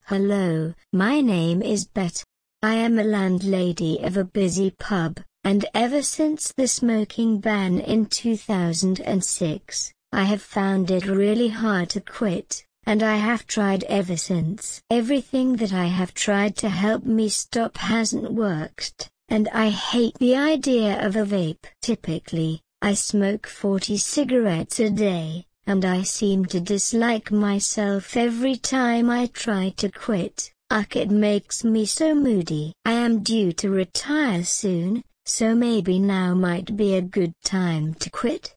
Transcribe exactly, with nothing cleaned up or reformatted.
Hello, my name is Bet. I am a landlady of a busy pub, and ever since the smoking ban in two thousand six, I have found it really hard to quit, and I have tried ever since. Everything that I have tried to help me stop hasn't worked, and I hate the idea of a vape. Typically, I smoke forty cigarettes a day, and I seem to dislike myself every time I try to quit. Ugh, it makes me so moody. I am due to retire soon, so maybe now might be a good time to quit.